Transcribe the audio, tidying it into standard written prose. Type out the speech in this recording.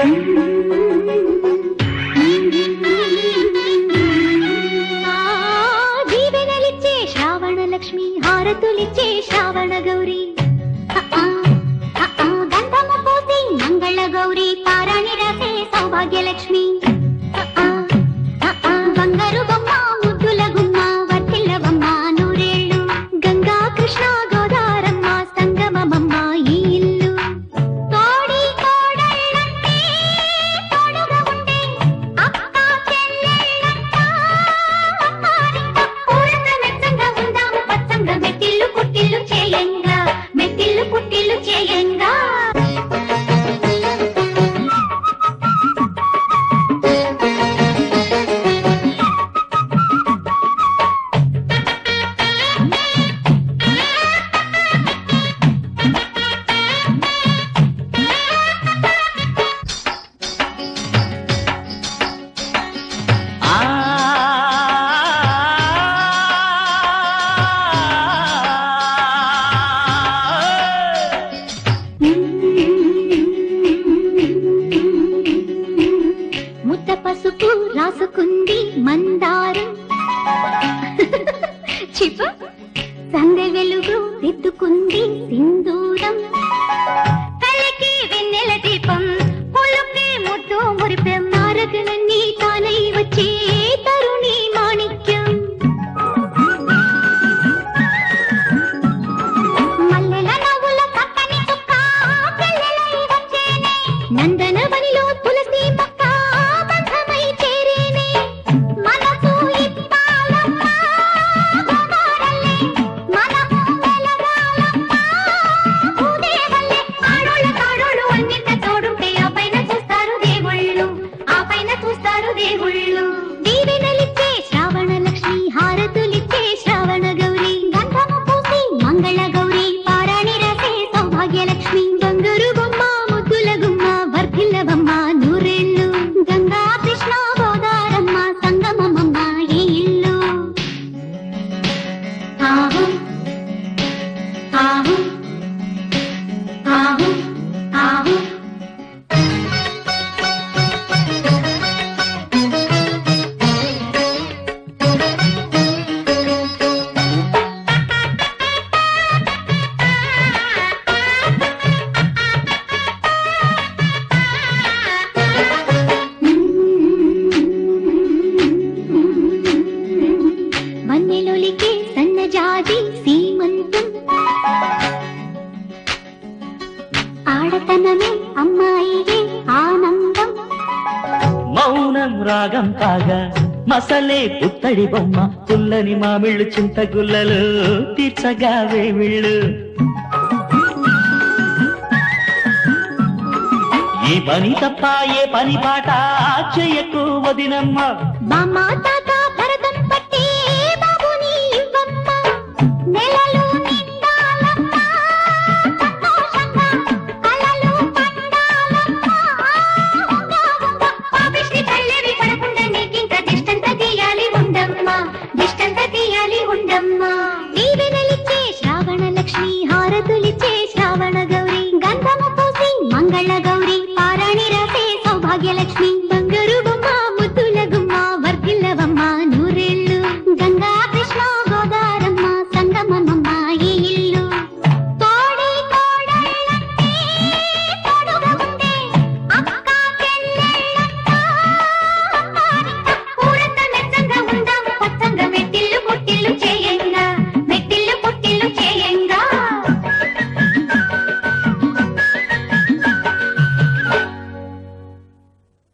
దీవెనలిచ్చే శ్రావణ లక్ష్మి హారతులిచ్చే శ్రావణ గౌరీ గంధము పోసి మంగళ గౌరీ పారాణి రాసే సౌభాగ్యలక్ష్మి బంగారు బొమ్మ ముద్దుల గుమ్మ వర్తిల్లవమ్మ నూరేళ్ళు గంగా కృష్ణ గోదారమ్మ సంగమమ్మ ఈ ఇల్లు తోడి కోడళ్ళంటే తోడుగా ఉండే అక్క చెల్లెళ్ళంట పూలతో మెచ్చంగా ఉందాము పచ్చంగా మెట్టిల్లు పుట్టిల్లు చేయంగా మెట్టిల్లు పుట్టిల్లు చేయంగా ముద్ద పసుపు రాసుకుంది మందారం చిప సందె వెలుగు దిద్దుకుంది సింధూరం కళ్ళకి వెన్నెల దీపం పులుకి ముద్దు మురిపెం నారగలన్నీ తానై వచ్చే తరుణి మాణిక్యం మల్లెల నవ్వుల పక్కని చుక్క పిల్లలై వచ్చేనే నందనవనిలో తులసి పక్క బంధమై చేరేనే మనసు ఇప్పాలమ్మ గోదారల్లే మనము వెలగాలమ్మ భూదేవల్లే ఆడోళ్ళ కాడోళ్ళు అన్నింట తోడుంటే ఆ పైన చూస్తారు దేవుళ్ళు ఆ పైన చూస్తారు దేవుళ్ళు దీవెనలిచ్చే శ్రావణ లక్ష్మి హారతులిచ్చే శ్రావణ గౌరీ గంధము పూసి మంగళ గౌరీ పారాణి రాసే సౌభాగ్యలక్ష్మి బంగారు బొమ్మ ముద్దుల గుమ్మ వర్ధిల్లవమ్మ నూరేళ్ళు గంగా కృష్ణ గోదారమ్మ సంగమమ్మ ఈ ఇల్లు ఆహు ఆహు ఆహు ఆహు వన్నెలొలికే సన్నజాజి సీమంతం ఆడతనమే అమ్మాయియే ఆనందం మౌనం రాగం కాగా మసలే పుత్తడి బొమ్మ పుల్లని మామిళ్ళు చింతగుల్లలు తీర్చగా వేమిళ్ళు ఈ పని తప్ప ఏ పని పాట చెయ్యకు వదినమ్మ బామ్మ తాత భరతం పట్టి బాబుని ఇవ్వమ్మ నెలలు నిండాలమ్మ సంతోషంగా కలలు పండాలమ్మ ఉంగా ఉంగా పాపిష్టి కళ్ళెవి పడకుండా నీకింక దిష్టంత తీయాలి ఉండమ్మ దిష్టంత తీయాలి ఉండమ్మ దీవెనలిచ్చే శ్రావణ లక్ష్మి హారతులిచ్చే శ్రావణ గౌరీ గంధము పూసి మంగళ గౌరీ పారాణి రాసే సౌభాగ్యలక్ష్మి